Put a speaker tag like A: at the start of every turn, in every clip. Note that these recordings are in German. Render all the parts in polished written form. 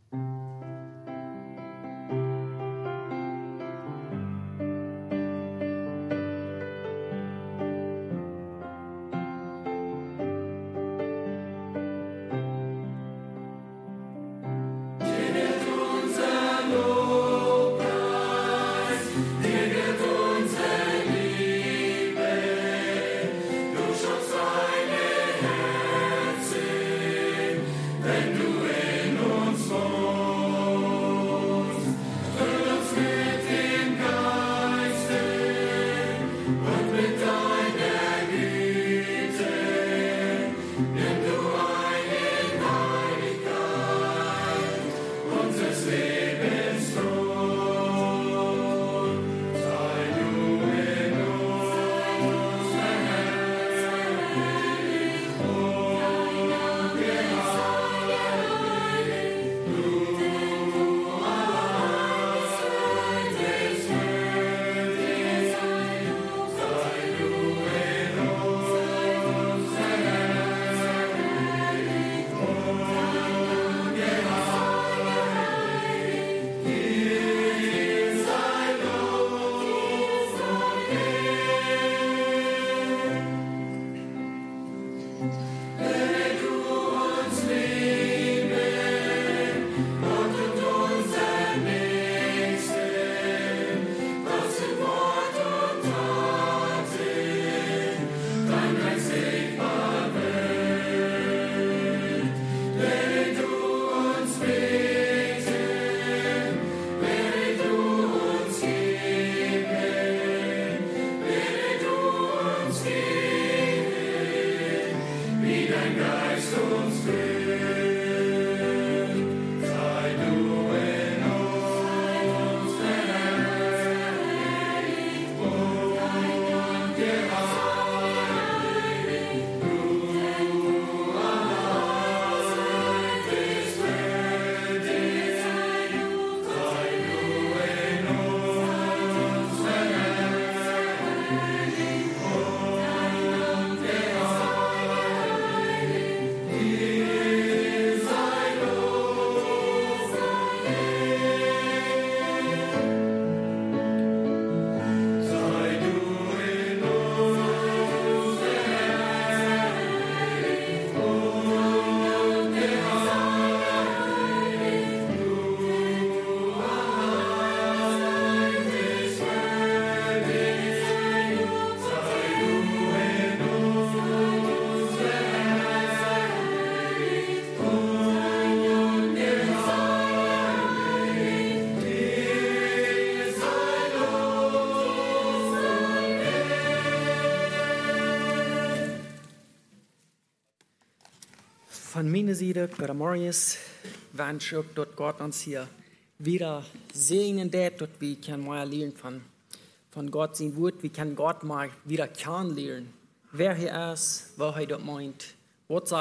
A: Von meiner Seite, Bruder Marius, wünsche ich, dass Gott uns hier wieder segnen wird, dass wir können mehr lernen von Gott sein Wort, wir können Gott mal wieder kennenlernen. Wer er ist, was er dort meint, was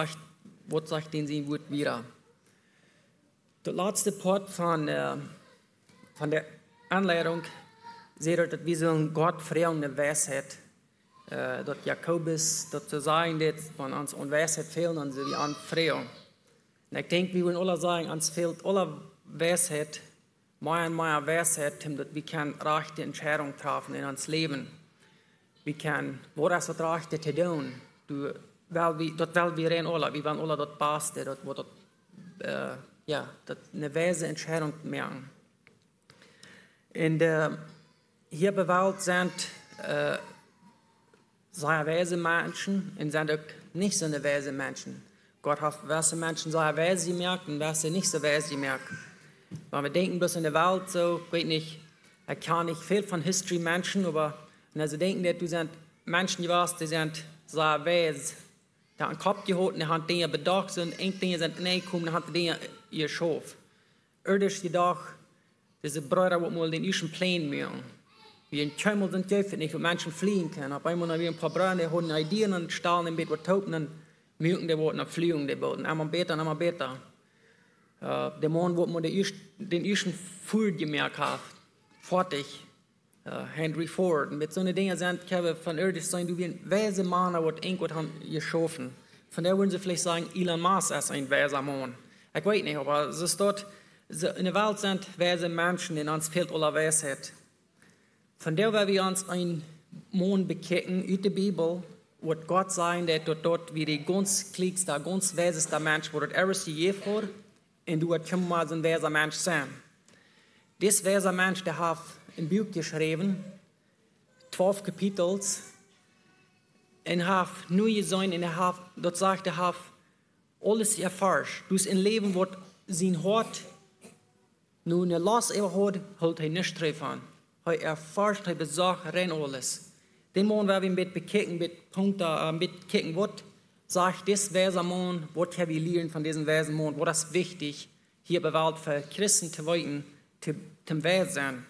A: sagt denn sein Wort wieder. Der letzte Part von der Anleitung sagt, dass wir so Gott fragen eine Weisheit. Dat Jakobus dat te zeggen dat van ons onwijsheid fehlt und sie an fragen. Und ich denke, wir wollen alle sagen, uns fehlt alle Weisheit, mehr und mehr Weisheit, damit wir rechte Entscheidungen treffen in uns Leben. Wir können, was ist das rechte zu tun? Das wollen wir alle. Wir wollen alle das Beste, das eine weise Entscheidung machen. Und hier bewahrt sind sehr weise Menschen und sind auch nicht so eine weise Menschen. Gott hat weise Menschen sehr weise gemerkt und weise nicht so weise gemerkt. Weil wir denken bloß in der Welt so, ich weiß nicht, ich kann nicht viel von History Menschen, aber wenn sie denken, dass du sind Menschen, die sind sehr weise, die haben den Kopf gehalten, die haben Dinge bedacht und Dinge sind reingekommen, die haben Dinge geschaffen. Irdisch gedacht, diese Brüder, die mal den ersten Plan machen. Wie in Tümmel sind dürfen nicht, wo Menschen fliehen können. Auf einmal haben wir ein paar Brüder, die haben Ideen und stahlen im Bett, was toten und mögen die Worte nach Fliegen, die Worte. Einmal besser. Der Mann, wo man den ersten Furcht gemerkt hat, fertig. Henry Ford. Und mit so Dingen sind, können von irdisch sein, du wie ein weiser Mann, der irgendwas haben geschaffen. Von der würden sie vielleicht sagen, Elon Musk ist ein weiser Mann. Ich weiß nicht, aber es ist dort, in der Welt sind weise Menschen, in uns fehlt alle Weisheit. Von der, weil wir uns ein Mond bekicken, in der Bibel, wird Gott sein, dass dort wie die ganz klickste, ganz weiseste Mensch, wo das erste je vor, und du wird schon mal so ein weiser Mensch sein. Dieser weise Mensch, der hat ein Buch geschrieben, 12 Kapitels, und hat nur gesehen, und dort sagt er, alles erforscht. Dus in Leben wird sein Hort, nur eine Last überhört, holt er nicht treffen. Er erforscht, er besorgt rein alles. Den Mann, wenn wir mit bekicken, mit Punkten, mit kicken wird, sagt, das weise Mann, was wir lernen von diesem weisen Mann, wo das wichtig, hier bei Welt für Christen zu weiten, zum Weise sein.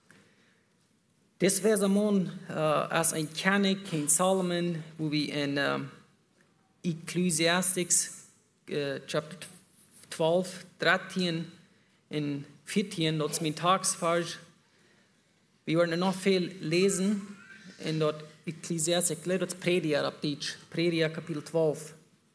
A: Das weise Mann, als ein König, King Solomon, wo wir in Ecclesiastes, Chapter 12, 13 und 14, dort ist mein Tagsvers. Wir werden noch viel lesen in dort Ecclesiastes, ich lese das Prediger auf Deutsch, Prediger Kapitel 12.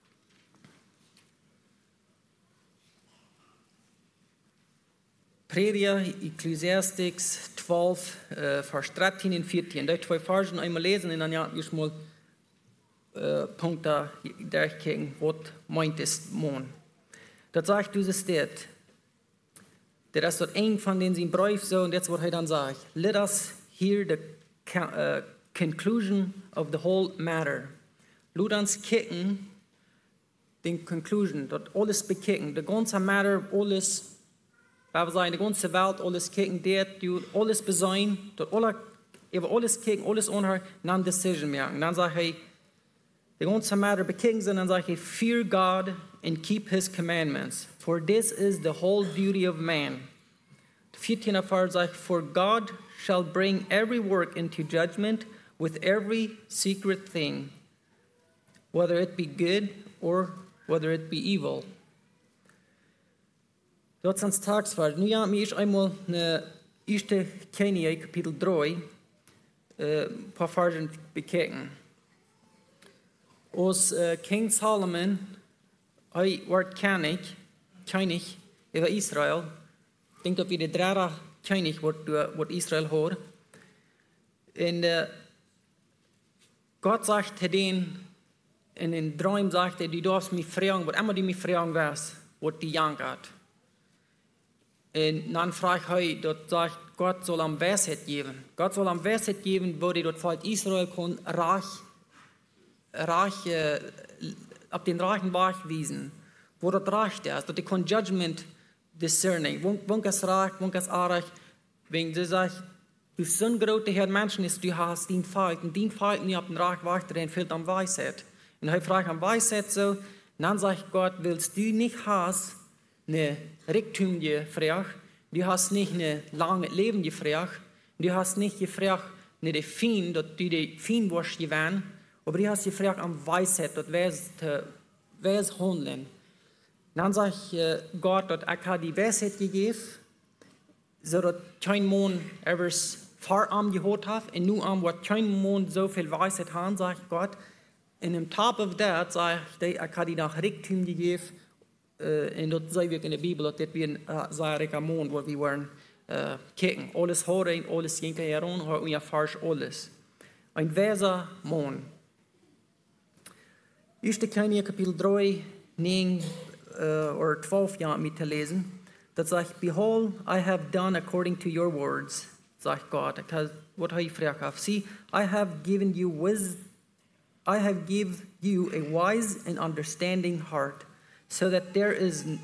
A: Prediger, Ecclesiastes 12, Vers 13 und 14. Die zwei Versen einmal lesen und dann ja ich mal Punkte durchgehen, was meint es Mann. Das sagt dieses steht. Der ist dort ein von den Brief so und jetzt wird er dann sagen, let us hear the conclusion of the whole matter. Lass uns kicken, den Conclusion, dort alles bekicken, the ganze Matter, alles, wir sagen, die ganze Welt, alles kicken, alles besein, dort alles kicken, alles unher, dann Decision machen. Dann sagt er, the ganze Matter bekicken sind, dann sagt er, fear God and keep His commandments, for this is the whole duty of man. The 14th Vers sagt, for God shall bring every work into judgment with every secret thing, whether it be good or whether it be evil. Dort sind Tagsvers. Nu ja, mir ist einmal eine erste Könige, Kapitel 3, ein paar Versen bekicken. Als King Solomon, er war König über Israel. Ich denke, dass wir der dritte König wird Israel hat. Und Gott sagte den, in den Träumen sagte, du darfst mich fragen, was immer du mich fragen wirst, was die Jagd hat. Und dann fragt er, dort sagt Gott soll ihm Weisheit geben. Gott soll ihm Weisheit geben, wo die dort Volk Israel kann auf den reichen Weg wiesen. Wo dort recht ist, dort die kann Judgment discerning. Wo es recht, wo es unrecht. Wenn sie sagt, du so ein großer Menschen ist, du hast den Volk, und den Volk nicht auf den reichen Weg drin, fehlt an Weisheit. Und er fragt an Weisheit so, dann sagt Gott, willst du nicht hast, eine reichtümliche Frage, du hast nicht eine lange lebende Frage, du hast nicht gefragt, nicht die Fien, dass du die Fien wirst gewähnt, aber du hast gefragt an Weisheit, dass wer es handeln. Dann sagt Gott, dass er die Weisheit gegeben, so dass kein Mann etwas voran gehört hat, und nur wird kein Mann so viel Weisheit haben, sagt Gott. Und on top of that, sagt er hat die nach Reichtum gegeben, und das sei wir in der Bibel, dass wir ein sehr reicher Mann, wo wir waren, kicken. Alles hören, alles gehen heran, und wir erfahren alles. Ein weiser Mann. 1. Könige Kapitel 3, 9 oder 12 Jahre mit zu lesen. Das sagt, behold, I have done according to your words, sagt Gott. Was habe ich gefragt? See, I have given you a wise and understanding heart, so that there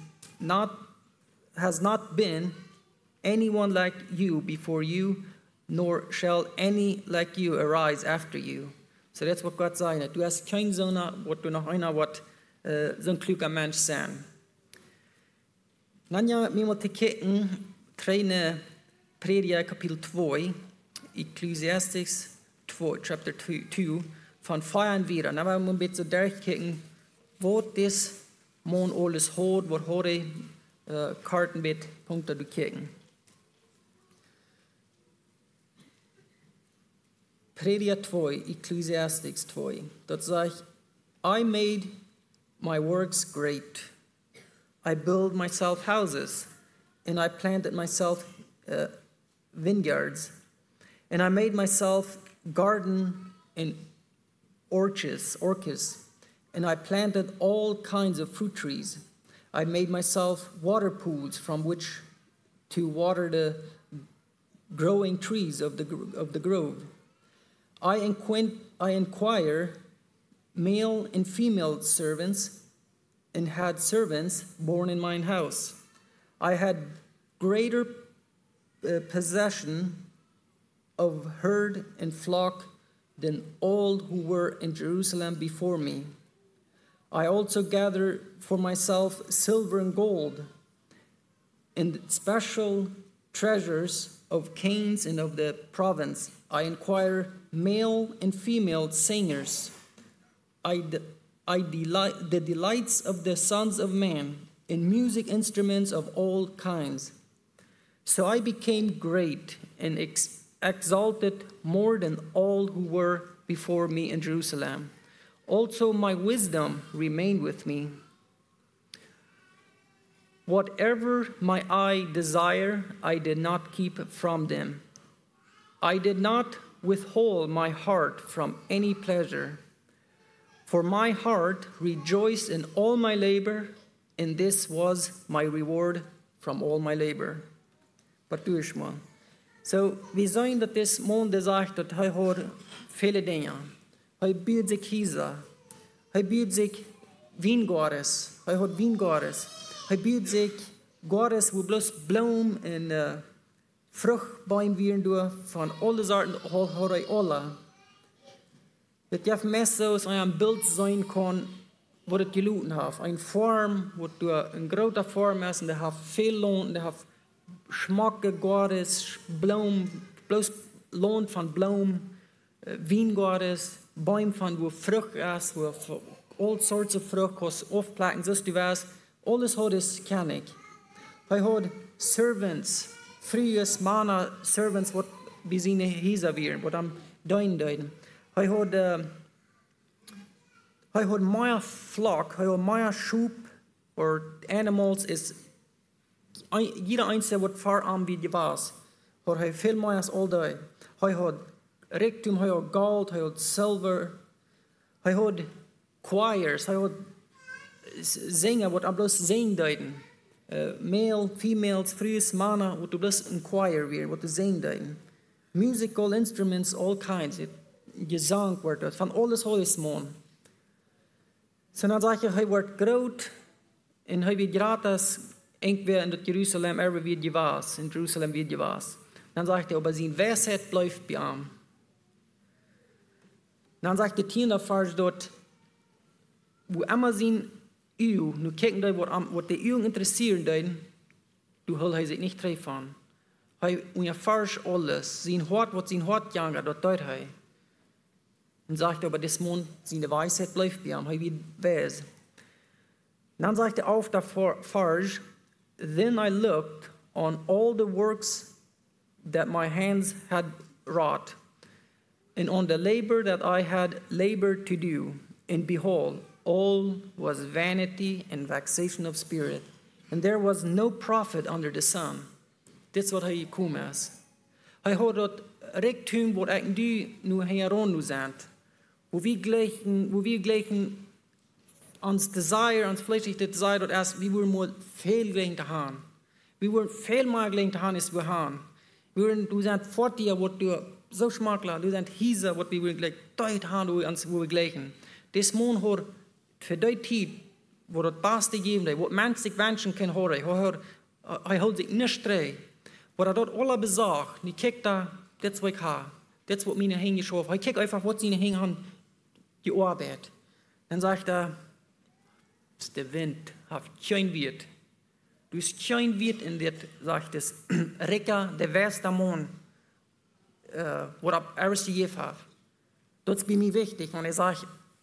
A: has not been anyone like you before you, nor shall any like you arise after you. So that's what Gott sagt. Du hast kein Sohn, was du noch einer, was so ein kluger Mensch sein. Dann ja, wir mal kicken, traine Prediger Kapitel 2, Ecclesiastes 2, Chapter 2, von Feiern wieder. Dann wollen wir ein bisschen durchkicken, wo das Mann alles hat, wo heute Karten mit Punkten kicken. Prediger 2, Ecclesiastes 2. Das sagt, I made my works great. I build myself houses, and I planted myself vineyards, and I made myself garden and orchards, and I planted all kinds of fruit trees. I made myself water pools from which to water the growing trees of the grove. I inquire male and female servants, and had servants born in mine house. I had greater possession of herd and flock than all who were in Jerusalem before me. I also gathered for myself silver and gold, and special treasures of kings and of the province. I inquire male and female singers. The delights of the sons of man, in music instruments of all kinds. So I became great and exalted more than all who were before me in Jerusalem. Also my wisdom remained with me. Whatever my eye desired, I did not keep from them. I did not withhold my heart from any pleasure. For my heart rejoiced in all my labor, and this was my reward from all my labor. Wat doe ik, man? So, we zien dat this monde zegt dat hij hoort vele dingen. Hij biedt zich kiezen. Hij biedt zich wijngaarden. Hij hoort wijngaarden. Hij biedt zich gaarden wo bloos bloem en vruchtbaum weer door van alle soorten hoort hij alle. Het heeft meest zo als een beeld zijn kan wat het geloten heeft. Een vorm, wat door een grote vorm is en die heeft veel loon, die heeft smaken, gaardes, bloem, bloos loon van bloem, wijngaardes, boom van waar vrucht is, waar all sorts of vrucht kan afplakken, zoals du weet. Alles had is ken ik. Hij had servants, frühe Mana servants, wat we zien hier weer, wat am duiden. Hij had meer flock, hij had meer sheep, or animals, is jeder einzelne wat verarm wie die was. Had hij veel meer als al die. Hij had rijkdom, hij had gold, hij had silver, hij had choirs, hij had zingen, wat bloos zingen duiden. Male, females, frühes Mana, wat bloos een choir weer, wat de zingen duiden. Musical instruments, all kinds. Gezang wordt het, van alles is man. So dan zeg je, hij wordt groot en hij wordt gratis weer in Jeruzalem, er wie je was, in Jeruzalem wie je was. Dan zegt hij, aber zijn wijsheid blijft bij hem. Dan zegt de tiende vers dat, wo immer zijn uw, nu kijken dat wat de uw interesseren, du hul hij zich niet treffen. Hij erfährt alles, zijn hart, wat zijn hart jagen, dat doet hij. En sagt aber, des Mond, seine Weisheit bleibt bei ihm, er wird weise. Dann sagt er auf der Vers, then I looked on all the works that my hands had wrought, and on the labor that I had labored to do, and behold, all was vanity and vexation of spirit, and there was no profit under the sun. Dit is wat hij gekomen is. Hij had dat rijktum wat ik nu heron nu zijn. Wo wir gleichen ans Desire, ans fleischliche Desire, dat erst, wir wollen mal viel gleichen zu haben. Wir wollen viel mehr gleichen zu haben, als wir haben. Du sind vor dir, was du so schmackler, du sind hier, was wir gleich dort haben, wo wir gleichen. Das Mond hat für die Zeit, wo das Beste geben, was Menschen sich wünschen können, er hält sich nicht streng. Wo er dort alle besagt, die kijkt da, das was ich habe, das was meine Hänge geschaffen, er kijkt einfach, was seine Hänge haben, gearbeitet. Dann sagt er, der Wind hat kein Wirt. Du hast kein Wirt in der, sagt es, Recker, der wärste Mond, was er alles gegeben hat. Das ist bei mir wichtig, und er sagt,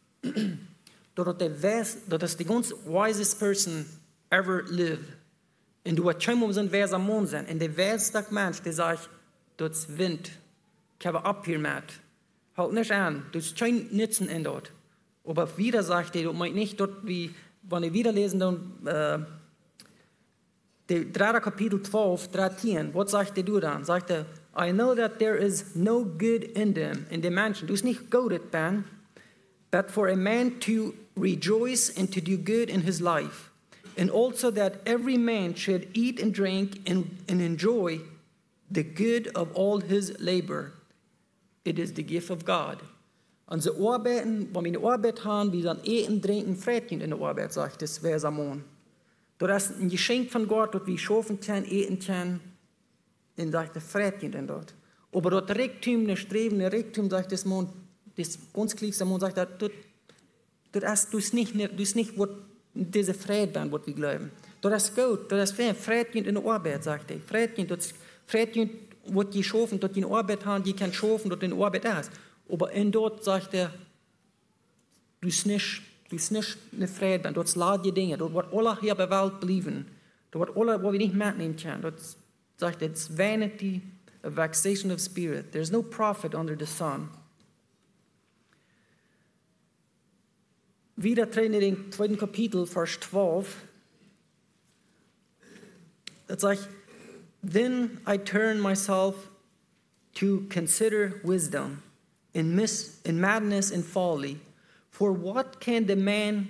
A: dat is the ganz wisest person ever lived. Und du hast kein Moment so ein weiser Mond sein. Und der wijste Mensch, der sagt, dat is Wind, ich habe ab hier mit. Halt nicht an, du hast kein Nutzen in dort. Aber wieder sagt er, du meinst nicht dort, wie, wenn ihr wieder lesen, dann, Der 3. Kapitel 12, 13, was sagt du dann? Sagt er, I know that there is no good in them, in den Menschen. Du bist nicht gut, Ben, but for a man to rejoice and to do good in his life, and also that every man should eat and drink and enjoy the good of all his labor. It is the gift of God. Unsere Arbeiten, wenn wir eine Arbeit haben, wir dann eten, trinken, freien in der Arbeit, sagt das Versamon. Das ist ein Geschenk von Gott, dass wir schaffen können, eten können, und sagt er, freien in dort. Aber dort Reichtum, der Streben, der Reichtum, sagt das Mond, das ganz klickste Mond, sagt er, du ist nicht, was diese Freude dann, was wir glauben. Das ist gut, das ist freien in der Arbeit, sagt er. Freien, was die schaffen, dort die eine Arbeit haben, die kann schaffen, dort eine Arbeit ist. Aber in dort sagt er, du ist nicht eine Freude, dort lad die Dinge, dort wird alle hier bei der Welt bleiben, dort wird alle, wo wir nicht mitnehmen können, dort sagt er, it's vanity, a vexation of spirit. There's no profit under the sun. Wieder drin in dem 2. Kapitel, Vers 12, da sagt, then I turn myself to consider wisdom in madness and folly. For what can the man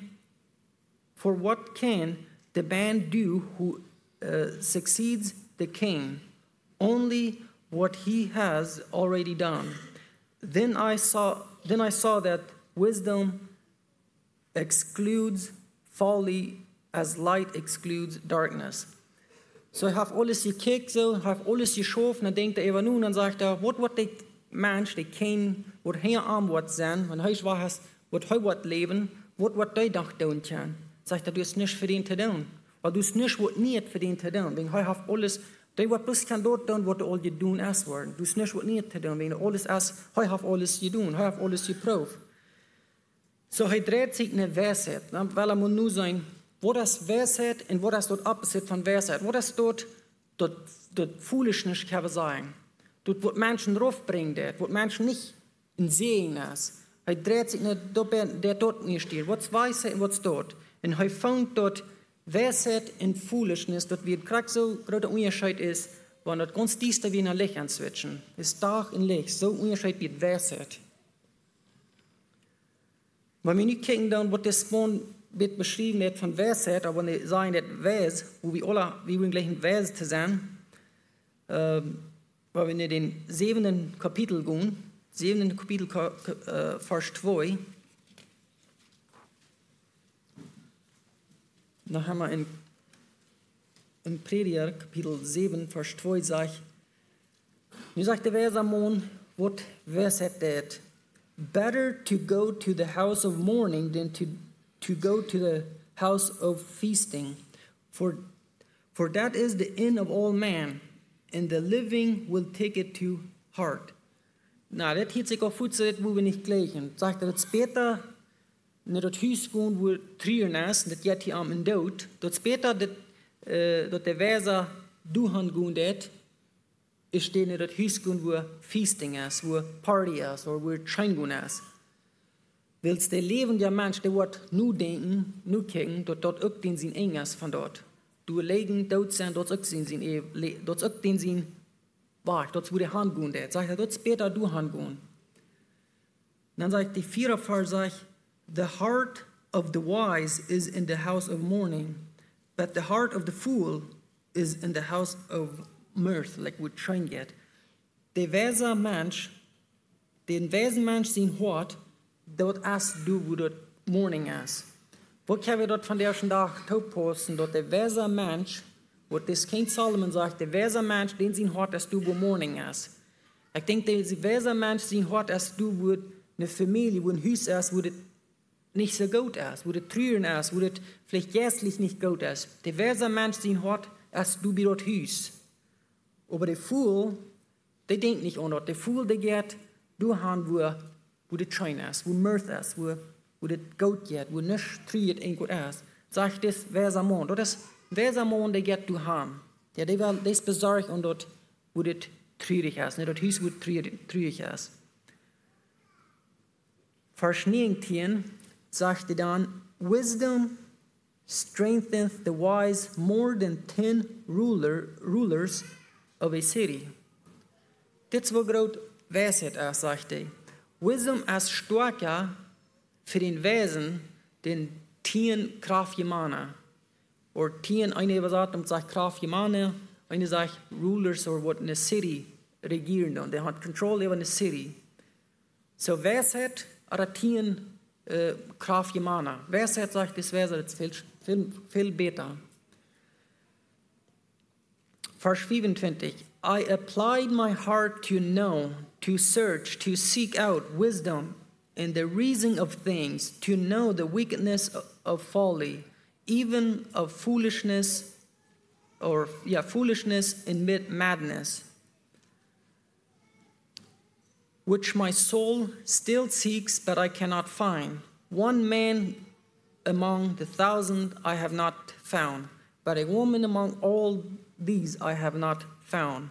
A: do who succeeds the king? Only what he has already done. Then I saw that wisdom excludes folly as light excludes darkness. So ich habe alles gekickt, so, ich habe alles geschaffen, dann denkt er eben nun, dann sagt er, was der Mensch, der kein, was hier arm wird sein, wenn er war, was er wird leben, was der doch tun kann. Sagt er, du hast nicht für den zu tun, weil du hast nicht, was nicht für den zu tun, wenn er hat alles, der wird bloß kann dort tun, was all you tun ist worden. Du hast nicht, was nicht zu tun, wenn er alles ist, er hat alles getan, er hat alles geprüft. So er dreht sich eine Weisheit, weil er muss nur sein, wo das Weisheit und wo das dort opposite von Weisheit, wo das dort Foolishness kann sein, dort wo Menschen raufbringen, wo Menschen nicht in Sehen ist. Er dreht sich nicht, der dort nicht steht, was Weisheit und was dort. Und er fängt dort Weisheit und Foolishness, dort wird gerade so großer Unterschied ist, wenn dort ganz diester wie ein Licht answitchen. Ist Tag und Licht, so Unterschied wird Weisheit. Wenn wir nicht gucken, dann wird das wird beschrieben wird von Weisheit, aber wenn wir sagen, dass Weis, wo wir wollen gleich ein Weis zu sein, weil wir in den 7. Kapitel gehen, 7. Kapitel, Vers 2, dann haben wir in Prediger, Kapitel 7, Vers 2, sagt der Wesamon, was Weisheit tät. Better to go to the house of mourning than to go to the house of feasting. For that is the end of all man, and the living will take it to heart. Na, das hielt sich auf Fuß, wo wir nicht gleichen. Sagt er, später, nicht das Haus gehen, wo Trieren ist, das geht hier am Tod, dort später, dass der Weser duhan gehen wird, ist stehen in das Haus gehen, wo Feasting ist, wo Party ist, oder wo Schein gehen ist. Willst der lebende Mensch, der wird nur denken, nur kicken, dort auch den sein Enges von dort. Du legen dort sein, dort auch den sein Wach, dort wo der Hand gehen wird. Sagt er, dort später du Hand gehen. Dann sagt die 4. Vers, the heart of the wise is in the house of mourning, but the heart of the fool is in the house of mirth, like we train get. Der weise Mensch, den weisen Mensch sein Hort, dort ist du, wo dort Morning ist. Wo können wir dort von der ersten Tag posten, dort der weise Mensch, wo das Kind Solomon sagt, der weise Mensch, den sein Hort ist du, wo Morning ist. Ich denke, der weise Mensch sein Hort ist du, wo eine Familie, wo ein Haus ist, wo das nicht so gut ist, wo das Trüren ist, wo das vielleicht gästlich nicht gut ist. Der weise Mensch sein Hort ist du, bei dort Haus. Aber der Fool, der denkt nicht an dort. Der Fool, der geht durch an, wo das Schein ist, wo Mirth ist, wo das Gold geht, wo nichts trüht irgendwo ist. Sagt das Versamon. Das Versamon, der geht durch an. Der ist besorgt und dort, wo das trürig ist, nicht dort Haus, wo das trürig ist. Vers 19 sagt er dann, Wisdom strengtheneth the wise more than 10 rulers of a city. Dit is wat groot wijsheid is, zegt hij. Wisdom is sterker voor den Wesen, den 10 kraftjemannen. Of 10, eine sagt, sagt kraftjemannen, eine sagt rulers or what in a city regieren dan. Die hat control over the city. So Weisheit oder 10 kraftjemannen. Weisheit sagt, das Weisheit ist viel besser. Vers 25. I applied my heart to know, to search, to seek out wisdom in the reason of things, to know the wickedness of folly, even of foolishness, foolishness in madness, which my soul still seeks, but I cannot find. One man among the 1,000 I have not found, but a woman among all these I have not found.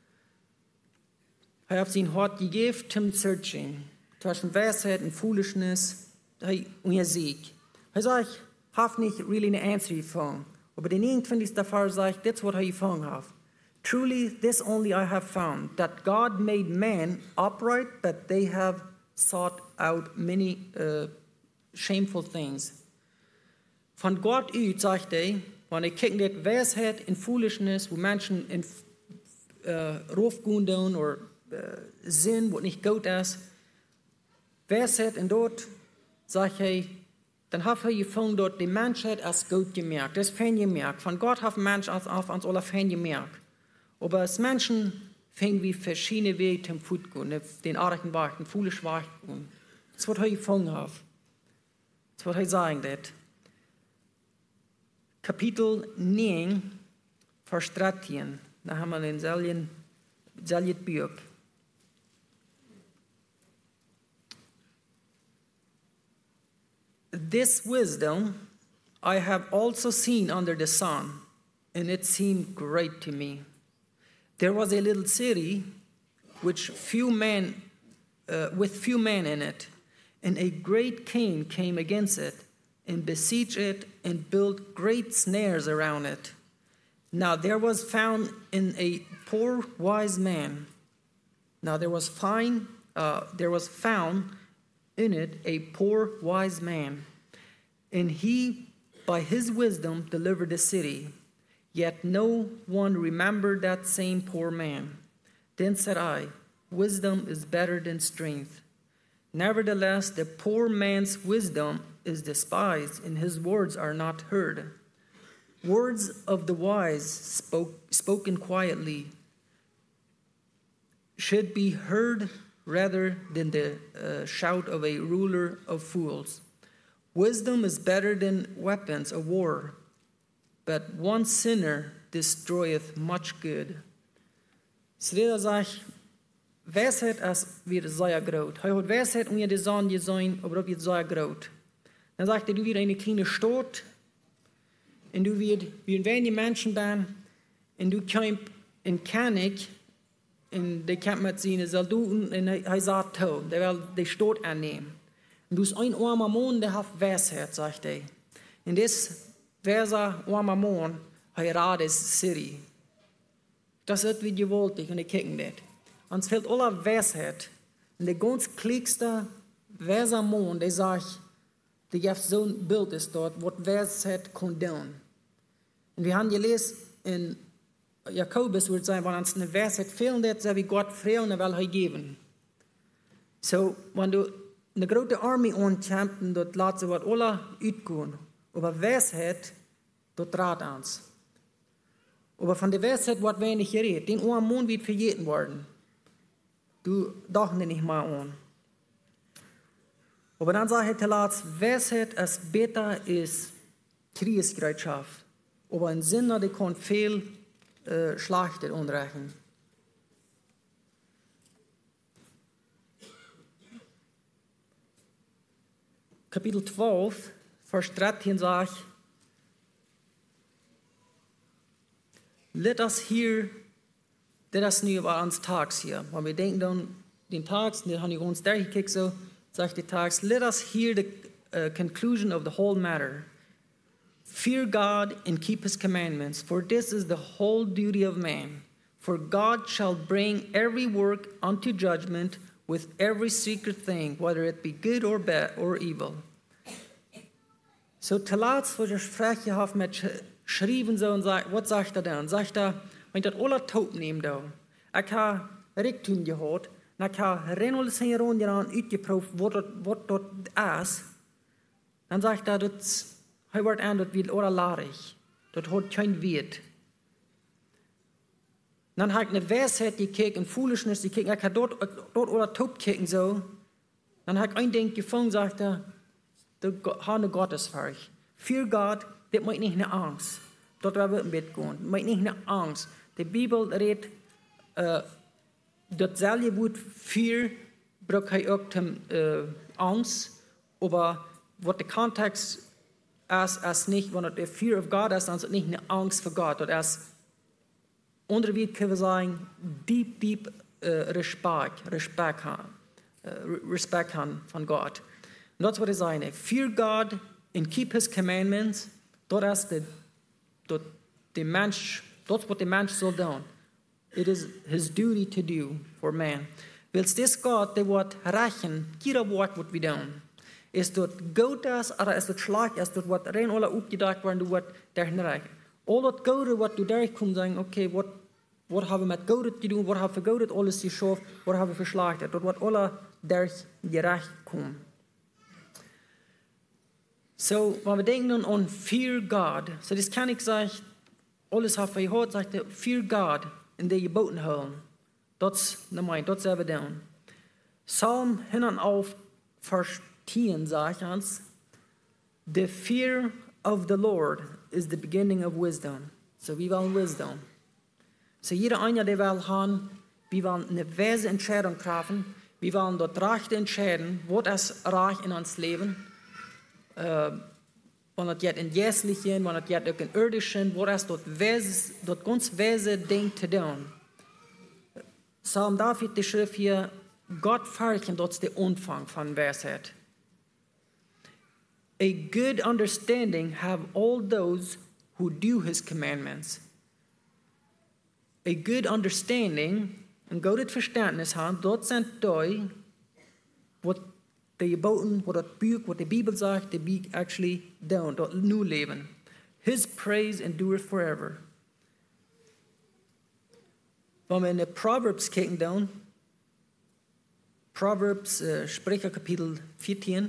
A: I have seen hart gegeben zum Searching, zwischen Weisheit und Foolishness, und ihr Sieg. Er sagt, ich habe nicht really eine Answer gefunden. Aber den 29. Vers sagt, that's what I found have. Truly, this only I have found, that God made man upright, but they have sought out many shameful things. Von Gott uit, sagt er, wenn ich kijkt naar Weisheit und Foolishness, wo Menschen in Raufgehen doen oder Sinn, wo nicht gut ist, Weisheit und dort, sagt er, dann hat er gefunden, dort die Menschheit als gut gemerkt. Das ist fein gemerkt. Von Gott hat Mensch auf uns alle fein gemerkt. Aber als Menschen fängen wir verschiedene Wege zum Fuß gehen, den artigen Weg, den foolish Weg gehen. Das ist, was er gefunden hat. Das ist, was er sagen wird. Kapitel 9, Vers 13. Da haben wir den selben Buch. This wisdom I have also seen under the sun, and it seemed great to me. There was a little city with few men in it, and a great king came against it, and besieged it, and built great snares around it. Now there was found in a poor wise man. Now there was found in it a poor wise man, and he by his wisdom delivered the city. Yet no one remembered that same poor man. Then said I, wisdom is better than strength. Nevertheless, the poor man's wisdom is despised, and his words are not heard. Words of the wise spoken quietly should be heard rather than the shout of a ruler of fools. Wisdom is better than weapons of war, but one sinner destroyeth much good. Så det sagt, Weisheit ist wieder sehr groß. Er hat Weisheit und die Sonne gesehen, aber auch wieder sehr groß. Dann sagt er, du wirst eine kleine Stadt, und du wirst wie ein wenige Menschen sein, und du kommst in König, und der kommt mit seinen Soldaten, und er sagt, der will die Stadt annehmen. Und du bist ein armer Mann, der hat Weisheit, sagt er. Und das Versa armer Mann, er radet City. Das ist wie gewaltig, und ich kicken das. Uns fehlt alle Weisheit. Und der ganz klickste Versa Mann, der sagt, der gibt so ein Bild ist dort, was Weisheit kann tun. Und wir haben gelesen in Jakobus, wird sagen, wenn uns eine Weisheit fehlt, so wie Gott fehlt, dann will er geben. So, wenn du eine große Armee ankämpft, und dort lässt sie was alle uitgehen. Aber Weisheit, dort rat uns. Aber von der Weisheit wird wenig geredet. Den einen Mann wird vergeten worden. Du dachten nicht mal an. Aber dann sagt er zuletzt, Weisheit ist besser als Kriegsbereitschaft. Aber ein Sinner, der kann viel Schlachten anrechnen. Kapitel 12, Vers 13 sagt, let us hear, das ist nur bei uns Tags hier. Wenn wir denken dann, den Tags, den haben wir uns durchgekickt, so sagt der Tags, let us hear the conclusion of the whole matter. Fear God and keep his commandments, for this is the whole duty of man. For God shall bring every work unto judgment with every secret thing, whether it be good or bad or evil. So te laatst wordt er spreekje met schrijven zo en sagt, wat zegt er dan? Zegt er, wenn ich das alle Taub nehme da, ich habe Rektum gehört, und ich habe Reynolds hieron daran uitgeproefd, was dort ist, dann sagt er, das wird an, das wird oder larig, das hat kein Wert. Dann habe ich eine Weisheit gekickt, und Foolishness gekickt, ich habe dort oder Taub kicken so, dann habe ich ein Ding gefunden, sagt er, das hat eine Gottesfurcht. Für Gott, das macht nicht eine Angst. Dort wir im Bett gehen, macht nicht eine Angst. Die Bibel redet, das selbe Wort für, braucht auch Angst, aber was der Kontext ist nicht, wenn der Fear of God ist, dann ist es nicht eine Angst vor Gott. Das ist, unterwegs können wir sagen, deep Respekt haben von Gott. Und das würde ich sagen, fear God and keep his commandments, das ist der Mensch, das was der Mensch soll tun. It is his duty to do for man. Wils das Gott, der wird rächen, jeder Wort wird wir tun. Ist dort gut ist, oder ist dort schlecht, ist dort was rein oder aufgedacht worden, du wird dahin reichen. All das Gute, was du da kommst, sagen, okay, was haben wir mit Gutes zu tun, was haben wir für Gutes alles geschafft, was haben wir für Schlechtes, dort wird alle durch gerecht kommen. So, wenn wir denken an Fear God, so das kann ich sagen, alles haben wir gehört, sagt er, Fear God, in der Geboten hören. Das haben wir tun. Psalm 111, Vers 10 sagt uns, the fear of the Lord is the beginning of wisdom. So, wir wollen Wisdom. So, jeder einer, der will haben, wir wollen eine weise Entscheidung treffen, wir wollen dort recht entscheiden, was ist reich in uns Leben, wenn das jetzt in Jässlichen, wenn das jetzt auch in Irdischen, wo das dort ganz weise Ding zu tun. Psalm David, die Schrift hier, Gott fürchten, das ist der Umfang von Weisheit. A good understanding have all those who do his commandments. A good understanding, ein gutes Verständnis haben, dort sind die, was die Geboten, was das Buch, was die Bibel sagt, die Bibel actually down, dort nur leben. His praise endures forever. Wenn wir in die Proverbs kicken down, Proverbs, Sprecher Kapitel 14,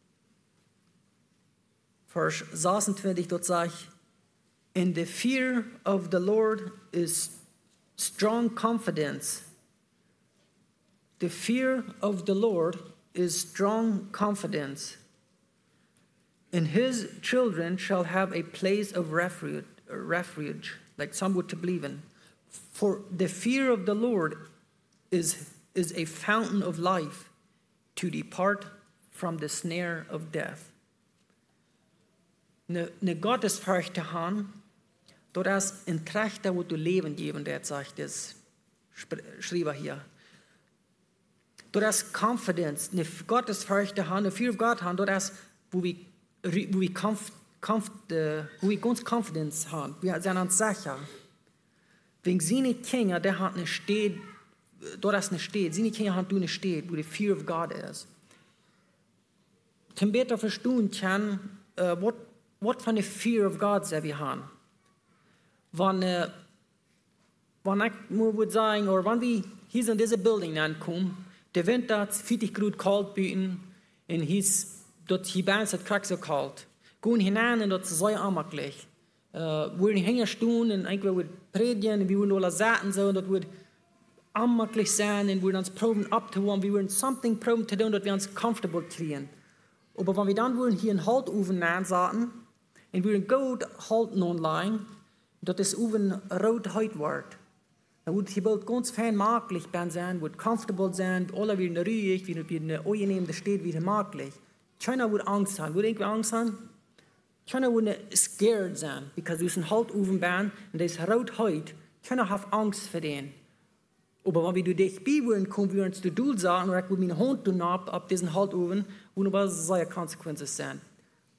A: Vers 26, dort sagt, in the fear of the Lord is strong confidence. The fear of the Lord is strong confidence. And his children shall have a place of refuge, like some would to believe in. For the fear of the Lord is a fountain of life to depart from the snare of death. Ne Gottesfurcht zu haben, das ist ein Trächter, wo du Leben geben, der sagt das Schreiber hier. Das ist Confidence, eine Gottesfurcht zu haben, eine Fear of God haben, das ist, wo wir ganz Confidence haben. Wir sind uns sicher. Wegen seine Kinder, der hat eine Stadt, dort ist eine Stadt, seine Kinder haben eine Stadt, wo die Fear of God ist. Zum besser verstehen kann, was für eine Fear of God wir haben. Wenn ich würde sagen, oder wenn wir hier in diese Building ankommen, der Wind hat 40 Grad kalt bieten, und dort hier bei uns hat es so kalt. Gehen hinein und dort ist es sehr anmachlich. Wir würden hier stehen und eigentlich würden predigen und wir würden alle sagen so, und dort würde anmachlich sein und wir würden uns proben abzuholen, wir würden something proben zu tun, dass wir uns comfortable kriegen. Aber wenn wir dann würden hier einen Haltofen ansetzen und wir würden gut halten online, dat is oven rood huid wordt. Dan moet je bald ganz fein makkelijk zijn, wordt comfortable zijn, alle weer ruhig, weer een oorneem, der steht wieder makkelijk. Keiner wird Angst haben. Würde irgendwie Angst haben? Keiner würde scared sein, because du ein halt oven bent und das ist rood huid. Keiner hat Angst vor den. Aber wenn wir dich bei würden, kommen wir uns zu Dul sagen, oder ich würde meine Hand tun ab diesen halt oven, und was sehr Konsequenzen sein.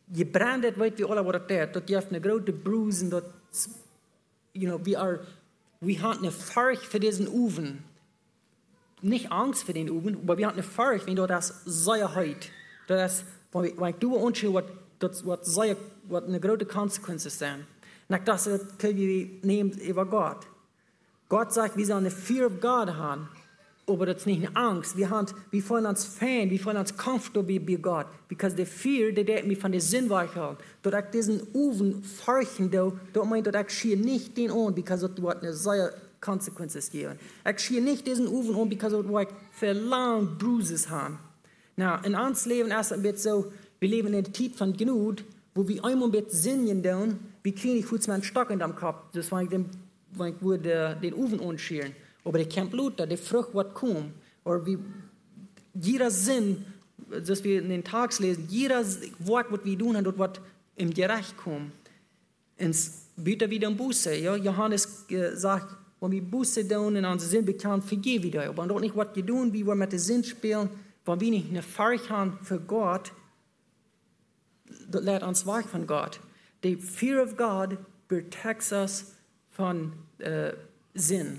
A: gebrandet weet wie alle wat dat dat je heeft een grote bruise en dat, we haben eine Furcht für diesen Ofen. Nicht Angst für den Ofen, aber wir haben eine Furcht, wenn du das Säuerheit, das, wenn du anschaust, was eine große Konsequenz ist dann. Und das können wir nehmen über Gott. Gott sagt, wir sollen eine Fear of God haben, aber das ist nicht eine Angst. Wir fühlen uns fan, wir fühlen uns comfortable bei Gott, because the fear, der deckt mich von der Sinn weichhalten. Dort ich diesen Ofen furchten, dort meint, dort ich schiehe nicht den an, because dort eine solche Konsequenzen geben. Ich schiehe nicht diesen Ofen an, because dort ich für lange Bruises haben. Na, in uns Leben ist es ein bisschen so, wir leben in einer Zeit von Genug, wo wir einmal ein bisschen Sinnen tun, wir kriegen nicht kurz mal einen Stock in dem Kopf, das war den Ofen anschielen. Aber der kennt Blut, der Frucht wird kommen. Oder wie jeder Sinn, das wir in den Tags lesen, jeder Wort, was wir tun, das wird im Gerecht kommen. Und bitte wieder um Buße. Ja? Johannes sagt, wenn wir Buße tun und unseren Sinn bekennen, vergeben wir dir. Aber doch nicht, was wir tun, wie wir mit dem Sinn spielen, wenn wir nicht eine Furcht haben für Gott, das lehrt uns weg von Gott. The fear of God protects us von Sinn.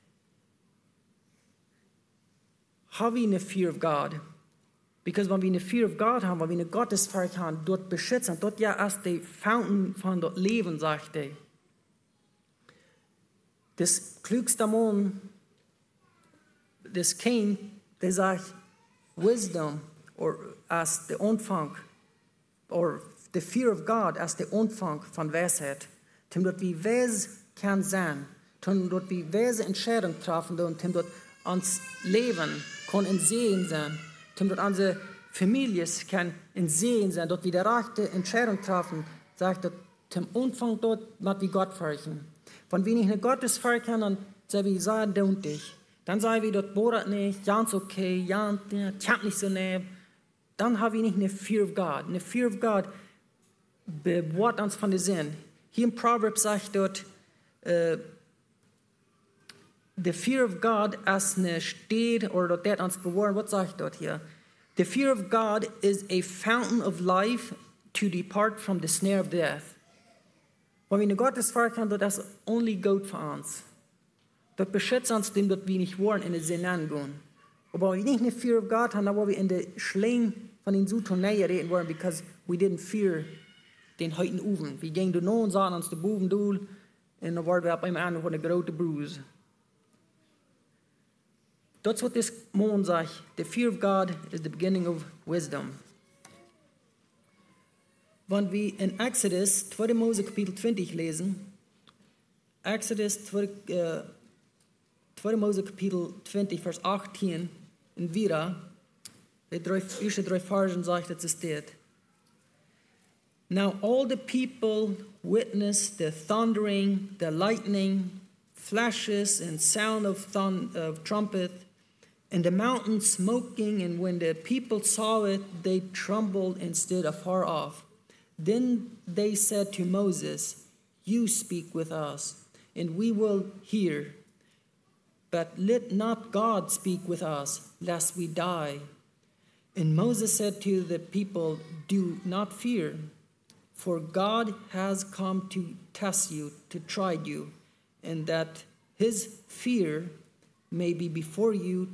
A: Haben wir eine Fear of God? Because wenn wir eine Fear of God haben, wenn wir eine Gottesfurcht haben, dort beschützen, dort ja erst die Fountain von dort Leben, sagt er. Das klügste Mann, das Kind, der sagt, Wisdom, oder als der Anfang, oder the Fear of God als der Anfang von Weisheit. Dem dort wie Weis kann sein, dem dort wie weise Entscheidungen treffen, dem dort ans Leben kann in Sehen sein, dem dort unsere Familie kann in Sehen sein, dort wie die rechte Entscheidung treffen, sagt dort, dem Anfang dort, mit wie Gott fürchten. Wenn wir nicht eine Gottesfurcht haben, dann sagen wir, sei don't dich. Dann sagen wir dort, bohrt nicht, ganz okay, ja, ich hab nicht so näher. Dann haben wir nicht eine Fear of God. Eine Fear of God bewahrt uns von der Sinn. Hier im Proverbs sagt dort, the fear of God als eine steht, oder dort uns bewahren, was sagt dort hier? The fear of God is a fountain of life to depart from the snare of death. Wenn wir eine Gottesfurcht haben, das ist only gut für uns. Dort beschützt uns dem, dass wir nicht wollen, in den Sinn angehen. Aber wenn wir nicht eine Fear of God haben, dann wollen wir in der Schlinge von den Südtournee reden wollen, because we didn't fear den heutigen Ofen. Wir gingen durch und sahen uns den Boven durch, und dann waren wir auf einmal an von einer großen Bruise. Das, was das Mann sagt, the fear of God is the beginning of wisdom. Wenn wir in Exodus, 2. Mose Kapitel 20 lesen, Exodus 2. Mose Kapitel 20, Vers 18, und wieder, die ersten 3 Versen sagt, dass es steht. Now all the people witnessed the thundering, the lightning, flashes, and sound of trumpet, and the mountain smoking, and when the people saw it, they trembled and stood afar off. Then they said to Moses, you speak with us, and we will hear. But let not God speak with us, lest we die. And Moses said to the people, do not fear, for God has come to test you, to try you, and that his fear may be before you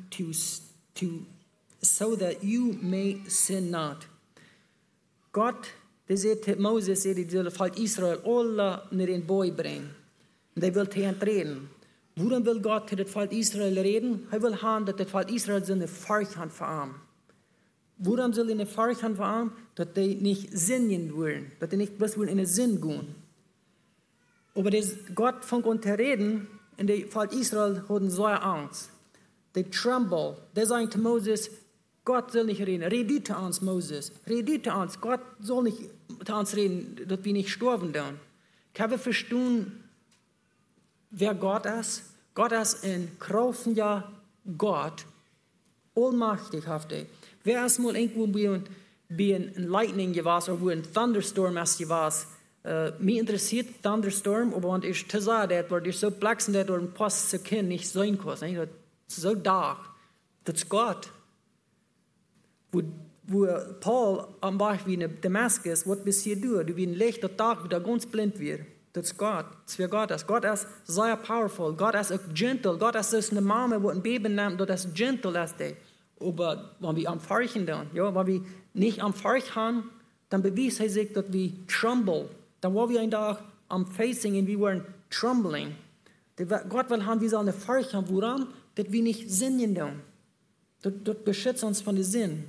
A: so that you may sin not. Gott, der sagt Moses, die soll Volk Israel alle naar den Boy bringen. Und er will tegen reden. Worum will Gott zu dem Volk Israel reden? Er will haben, dass das Volk Israel seine Furcht hat vor ihm. Worum soll eine Furcht haben vor ihm? Dass die nicht sinnen wollen, dass die nicht bloß in den Sinn gehen. Aber Gott fängt an zu reden, und das Volk Israel hatten so Angst. They tremble. Die sagen zu Moses, Gott soll nicht reden. Red du zu uns, Moses. Red du zu uns. Gott soll nicht zu uns reden, dass wir nicht sterben dann. Können wir verstehen, wer Gott ist? Gott ist ein kraftiger Gott, allmächtig haft er. Wer ist mal irgendwo bei ein Lightning gewesen oder wo ein Thunderstorm ist gewesen? Mich interessiert Thunderstorm, aber wenn ich zu sagen, das war so blaxen, das war ein Post zu kennen, nicht sein kann. Das ist so da. Das ist Gott. Wo wo Paul am Weg wie in Damaskus, was bis hier durch, du wie ein Licht der Tag, der ganz blind wird. Das ist Gott, das ist Gott. Gott ist sehr powerful, Gott ist auch gentle, Gott ist eine Mama, die ein Baby nimmt, das ist gentle ist der. Aber wenn wir am Farchen dann, ja, wenn wir nicht am Farch haben, dann beweist er sich, dass wir tremble. Dann wollen wir einen Tag am Facing und wir waren trembling. Gott will haben, wir sollen eine Farch haben, woran? Dass wir nicht sinnen dann. Das beschützt uns von den Sinn.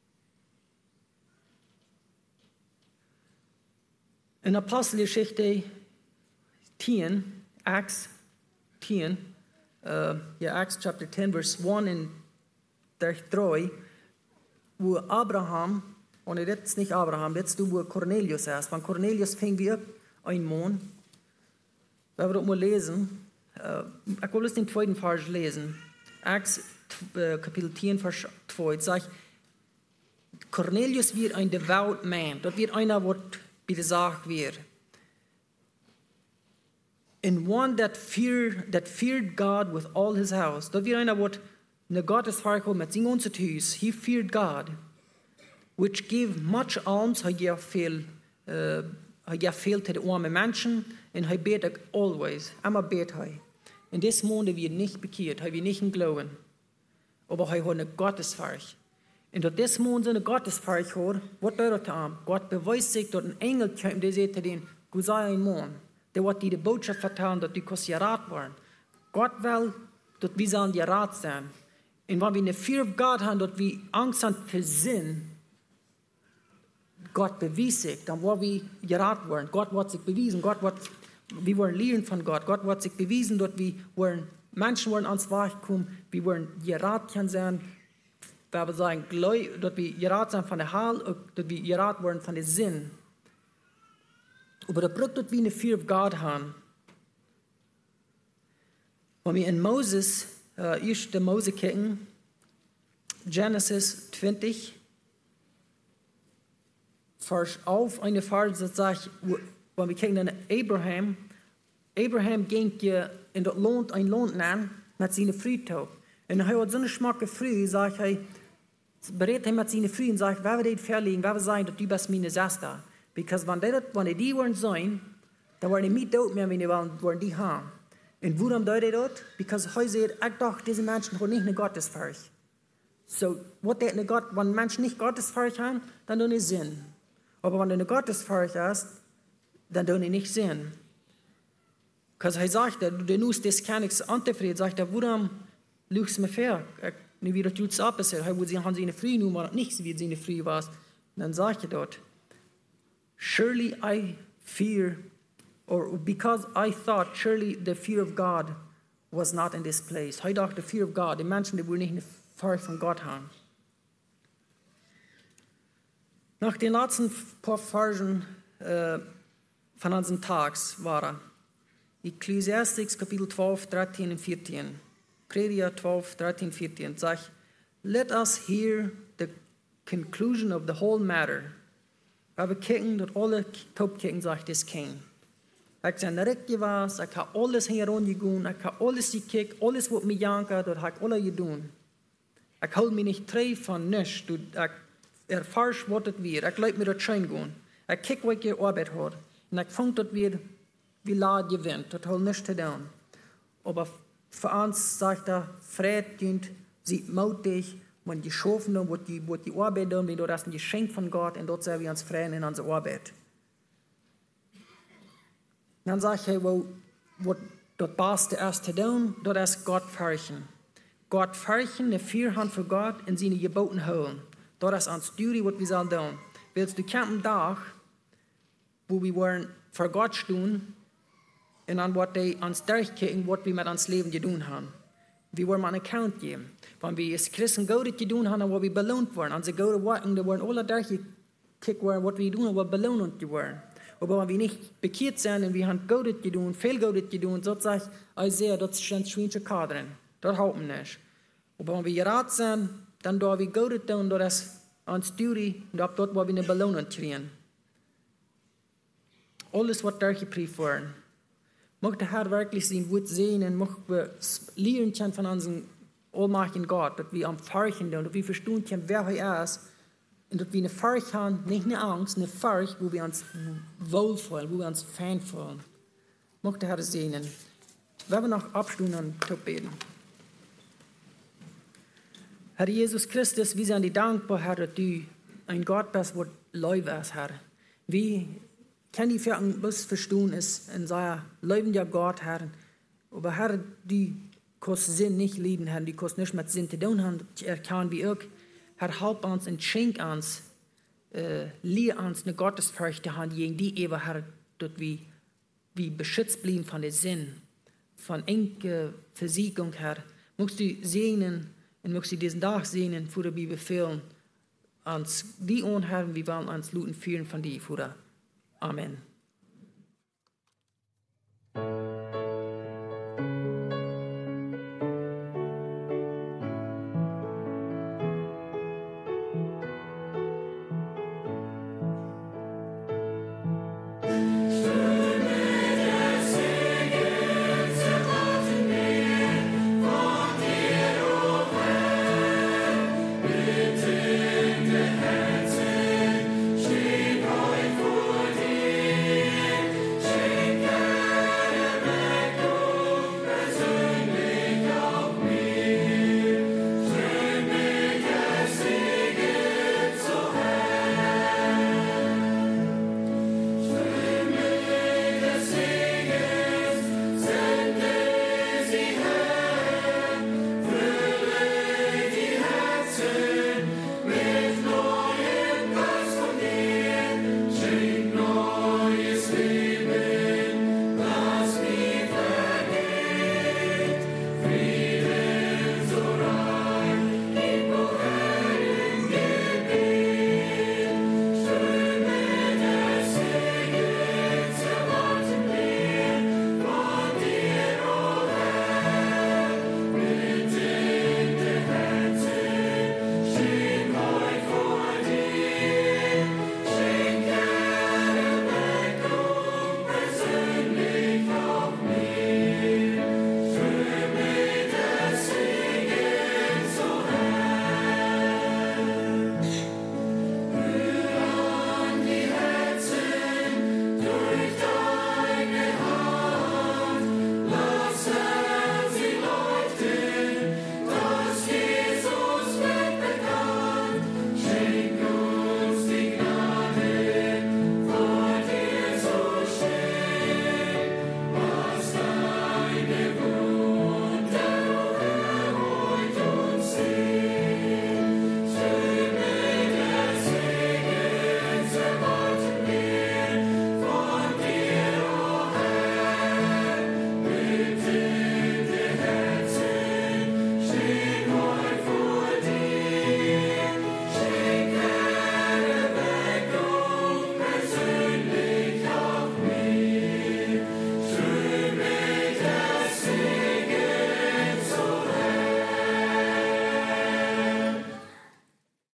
A: In Apostelgeschichte 10, Acts 10, Acts chapter 10, verse 1 und 3, wo Abraham, und jetzt nicht Abraham, jetzt wo Cornelius ist. Von Cornelius fing wir ab ein Monat. Wenn wir das mal lesen, ich will den zweiten Vers lesen. Acts Kapitel 10, Vers 2, sagt, Cornelius wird ein devout man. Das wird einer, was gesagt wird. And one that feared God with all his house. Das wird einer, was eine Gottesfurcht mit seinem ganzen Haus. He feared God, which gave much alms. Er gab viel zu den armen Menschen und er betet always. Immer betet er. In diesem Monat wird nicht bekehrt, er wird nicht im Glauben. Aber er hat eine Gottesfurcht. Und dass diesem Monat eine Gottesfurcht hat, was bedeutet das? Gott beweist sich, dass ein Engel kommt, der sagt den, du sei ein Mann. Der wird dir die Botschaft vertrauen, dass die gerat werden. Gott will, dass wir sollen gerat sein. Und wenn wir eine Fear of God haben, dass wir Angst haben für Sinn, Gott beweist sich, dann wollen wir gerat werden. Gott wird sich bewiesen. Wir wollen lernen von Gott. Gott wird sich bewiesen, dass Menschen wollen ans Werk kommen. Wir wollen gerat sein. Wir sagen, dass wir gerat sein von der Heil, dass wir gerat werden von der Sinn. Aber das braucht, dass wir eine Fear of God haben. Wenn wir in Moses, 1. Mose gucken, Genesis 20, Vers auf, eine Vers, das sagt, wenn wir gucken an Abraham ging in das Land ein Land nehmen mit seiner Frühtaub. Und er hat so eine schmacke Früh, sagt er, berät er mit seiner Früh und sagt, wer wird das verlegen, wer wird sagen, dass du bist meine Schwester. Because wenn die wollen sein, dann wollen die mit dort mehr, wenn die wollen die haben. Und warum tut er das? Because er sagt, ich dachte, diese Menschen haben nicht eine Gottesfurcht. So, wenn Menschen nicht Gottesfurcht haben, dann tun sie Sinn. Aber wenn du eine Gottesfurcht hast, dann tun sie nicht Sinn. Because er sagt, du nutzt das gar nichts anzufrieden, sagt er, warum lügst du mir fair? Nicht wieder tut es ab, er haben sie eine Früh, nur mal nichts wie sie eine Früh war. Dann sagt er dort, surely I fear, or because I thought surely the fear of God was not in this place. Ich dachte, the fear of God, die Menschen, die wohl nicht eine Furcht von Gott haben. Nach den letzten paar Versen von unseren Tags waren Ecclesiastes Kapitel 12, 13 und 14. Prediger 12, 13, 14 sagt, let us hear the conclusion of the whole matter. Wir kijken dat alle Taubkicken sagt, das kein. Ich bin richtig was, ich habe alles herangegeben, ich habe alles gekickt, alles was mir jankert, das habe ich alle getan. Ich halte mich nicht treu von nichts, ich erfahre, was das wird, ich lasse mir das schön gehen. Ich kicke, was ich Arbeit hat, und ich fange das wird, wie laut gewinnt, das hat nichts zu tun. Aber für uns sagt er, Frieden, sieht mutig, wenn die schaffen, wird die Arbeit tun, wenn das ein Geschenk von Gott, und dort sind wir uns freuen in unserer Arbeit. Dann sagt er, was das Beste ist zu tun, das ist Gott fürchten. Gott fürchten, eine Fear für Gott und seine Geboten holen. Das ist uns Duty, was wir sollen tun. Willst du campen Tag, wo wir wollen für Gott stehen, und dann wird die uns durchkicken, was wir mit uns Leben getan haben. Wir wollen einen Account geben. Wenn wir als Christen Gutes getan haben, dann wollen wir belohnt werden. Unsere gute Worte, da wollen alle durchgekickt werden, was wir tun haben, wollen belohnt werden. Aber wenn wir nicht bekehrt sind und wir haben Gutes getan, viel Gutes getan, so sagt Isaiah, das sind schwierige Kadern. Das halten wir nicht. Aber wenn wir gerat sind, dann da wir Gutes tun, das ist uns Duty, und ab dort wollen wir eine Belohnung kriegen. Alles wird durchgeprüft werden. Möchte der Herr wirklich sein Wort sehen und möchten wir lernen von unserem allmächtigen Gott, dass wir am Furchen sind, dass wir verstehen können, wer er ist und dass wir eine Furcht haben, nicht eine Angst, eine Furcht, wo wir uns wohlfühlen, wo wir uns fan fühlen. Möchte der Herr segnen. Wir werden noch abstunden und beten. Herr Jesus Christus, wir sind dir dankbar, Herr, dass du ein Gott bist, wo Leuwe ist, Herr. Wie kann die für ein bisschen verstehen, ist in seiner leibender Gott, Herr. Aber Herr, du kannst Sinn nicht lieben, Herr, du kannst nicht mit Sinn zu tun haben, erkennen wie ich. Herr, help uns und schenk uns, lehr uns eine Gottesfurcht zu haben, gegen die Ewe, Herr, dass wir beschützt bleiben von der Sinn, von enke Versiegung, Herr. Möchtest du segnen und möchtest du diesen Tag segnen, für die befehlen, uns die Herr, wir wollen uns Luten führen von dir, Vater. Amen.